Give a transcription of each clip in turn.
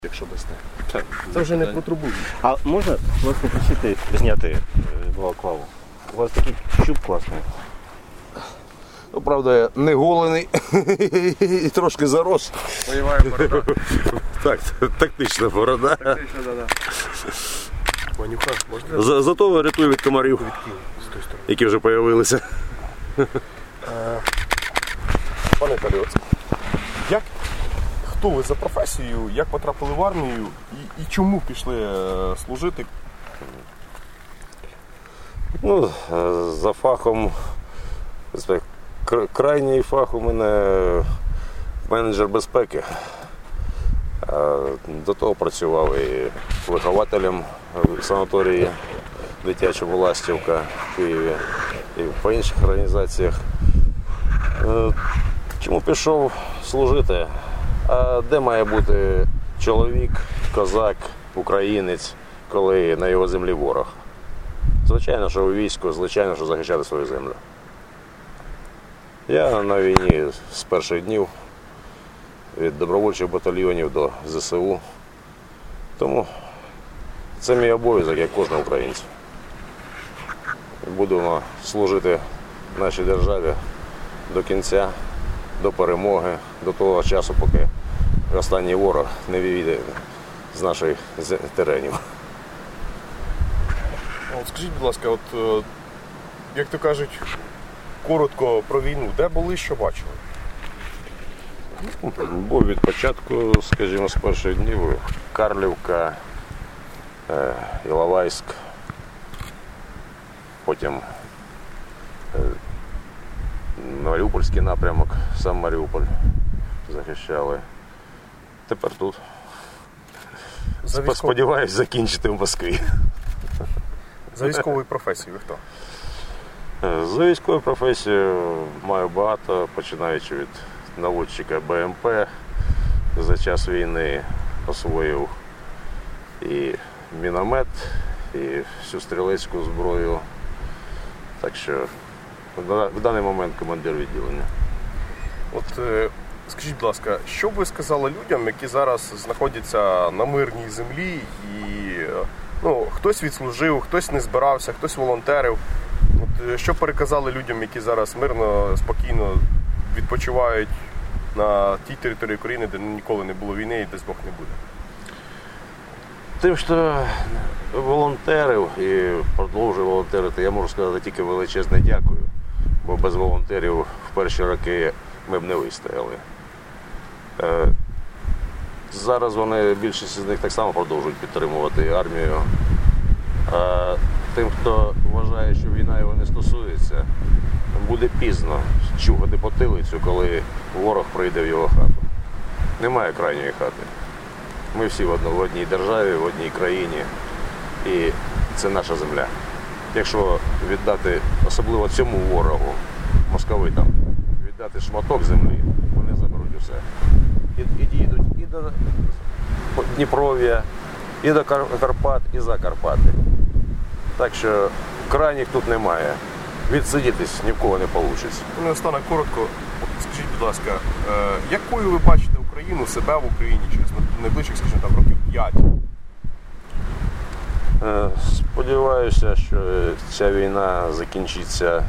якщо дасте. Так, Це вже не про трубу. А можна вас попросити зняти балаклаву? У вас такий щуп класний. Ну, правда, я не голений і трошки зарос. Воюває борода. Так, тактична борода. Тактично, да. Ванюха, можна? Зато рятує від комарів, З тої сторони. які вже з'явилися. Пане Віталію, хто ви за професією, як потрапили в армію і чому пішли служити? Ну, за фахом, крайній фах у мене менеджер безпеки. До того працював і вихователем в санаторії дитячого Ластівка в Києві і по інших організаціях. Чому пішов служити? А де має бути чоловік, козак, українець, коли на його землі ворог? Звичайно, що у війську, звичайно, що захищати свою землю. Я на війні з перших днів, від добровольчих батальйонів до ЗСУ. Тому це мій обов'язок, як кожного українця. Будемо служити нашій державі до кінця, до перемоги, до того часу, поки останній ворог не вийде з наших теренів. От скажіть, будь ласка, як то кажуть, коротко про війну, де були, що бачили? Був від початку, скажімо, з перших днів Карлівка, Іловайськ, потім Маріупольський напрямок, сам Маріуполь захищали. Тепер тут. Сподіваюсь закінчити в Москві. За військовою професією ви хто? За військовою професією маю багато, починаючи від наводчика БМП. За час війни освоїв і міномет, і всю стрілецьку зброю. Так що в даний момент командир відділення. Скажіть, будь ласка, що б ви сказали людям, які зараз знаходяться на мирній землі і хтось відслужив, хтось не збирався, хтось волонтерив. Що переказали людям, які зараз мирно, спокійно відпочивають на тій території України, де ніколи не було війни і десь Бог не буде? Тим, що волонтерів і продовжую волонтерити, я можу сказати тільки величезне дякую, бо без волонтерів в перші роки ми б не вистояли. Зараз більшість з них так само продовжують підтримувати армію. А тим, хто вважає, що війна його не стосується, буде пізно чухати потилицю, коли ворог прийде в його хату. Немає крайньої хати. Ми всі в одній державі, в одній країні, і це наша земля. Якщо віддати, особливо цьому ворогу, московитам, віддати шматок землі, вони заберуть усе. І дійдуть і до Дніпров'я, і до Карпат, і за Карпати. Так що крайніх тут немає. Відсидітись ні в кого не вийде. Останок коротко, скажіть, будь ласка, якою ви бачите Україну, себе в Україні через найближчих, скажімо, років 5? Сподіваюся, що ця війна закінчиться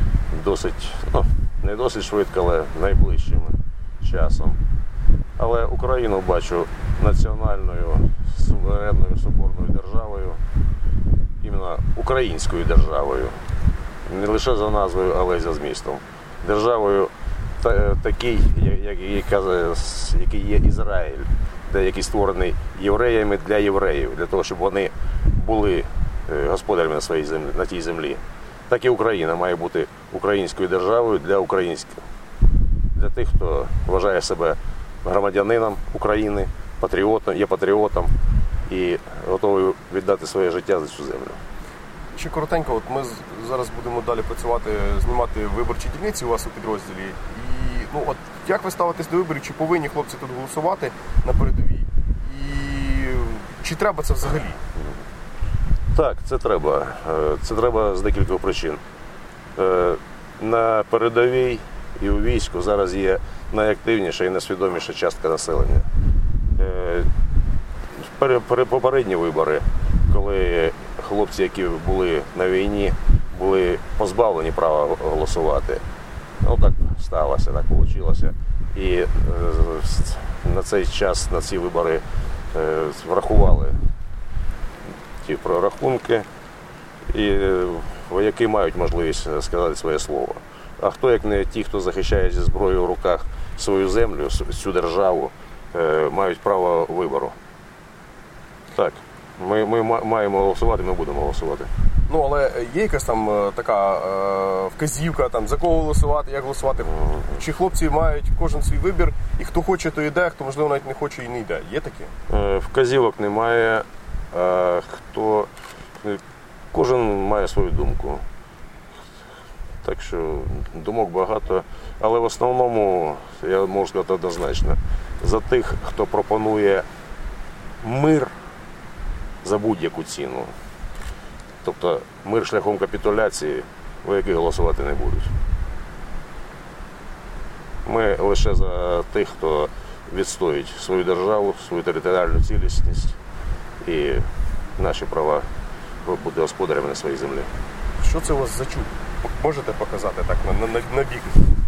не досить швидко, але найближчим часом. Але Україну бачу національною, суверенною, соборною державою, іменно українською державою. Не лише за назвою, але й за змістом. Державою такий, який є Ізраїль, який створений євреями для євреїв, для того, щоб вони були господарями на тій землі. Так і Україна має бути українською державою для українських. Для тих, хто вважає себе громадянином України, є патріотом і готовий віддати своє життя за цю землю. Ще коротенько, ми зараз будемо далі працювати, знімати виборчі дільниці у вас у підрозділі. І як ви ставитесь до виборів, чи повинні хлопці тут голосувати на передовій? І чи треба це взагалі? Так, це треба. Це треба з декількох причин. На передовій і у війську зараз є найактивніша і найсвідоміша частка населення. попередні вибори, коли хлопці, які були на війні, були позбавлені права голосувати. Ну так сталося, так вийшло. І на цей час, на ці вибори врахували ті прорахунки, і вояки мають можливість сказати своє слово. А хто, як не ті, хто захищає зі зброєю в руках свою землю, цю державу, мають право вибору. Так, ми маємо голосувати, ми будемо голосувати. Ну, але є якась там така вказівка, там, за кого голосувати, як голосувати? Чи хлопці мають кожен свій вибір, і хто хоче, то йде, хто, можливо, навіть не хоче і не йде? Є таке? Вказівок немає. Кожен має свою думку. Так що думок багато. Але в основному, я можу сказати однозначно, за тих, хто пропонує мир за будь-яку ціну. Тобто мир шляхом капітуляції, вояки голосувати не будуть. Ми лише за тих, хто відстоїть свою державу, свою територіальну цілісність і наші права бути господарями на своїй землі. Що це у вас за чуб? Можете показати так на бік?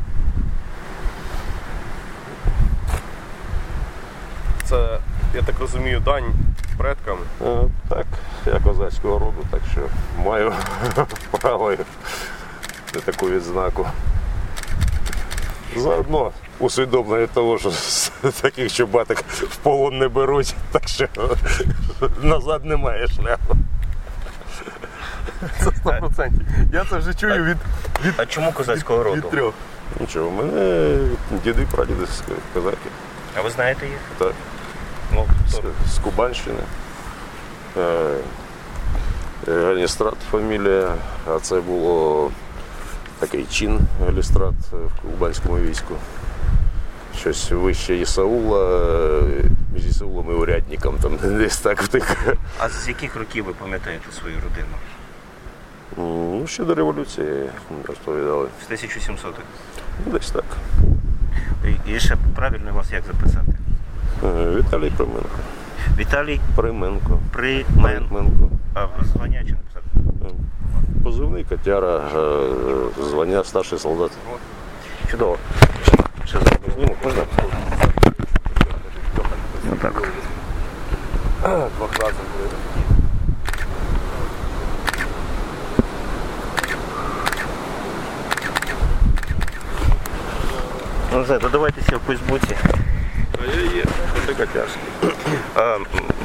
Це, я так розумію, дань предкам. Так, я козацького роду, так що маю право на таку відзнаку. Заодно усвідомлення того, що таких чубаток в полон не беруть, так що назад немає шляху. Це 100%. Я це вже чую від А чому козацького роду? від трьох. Нічого, у мене діди, прадіди козаки. А ви знаєте їх? Так. Ну, хто? З Кубанщини. Галістрат фамілія, а це було такий чин Галістрат в кубанському війську. Щось вище Ісаула, між Ісаулом і урядником, там десь так втик. А з яких років ви пам'ятаєте свою родину? Ну, ще до революції розповідали. З 1700-х? Десь так. І ще правильно вас як записати? Віталій Применко. Віталій Применко. Применко. А звання чи написати? Позивний Котяра, звання старший солдат. Чудово. Ще зніму, можна? Отак. Ну, не знаю, додавайтеся в Фейсбуці. А я є, це Котярський.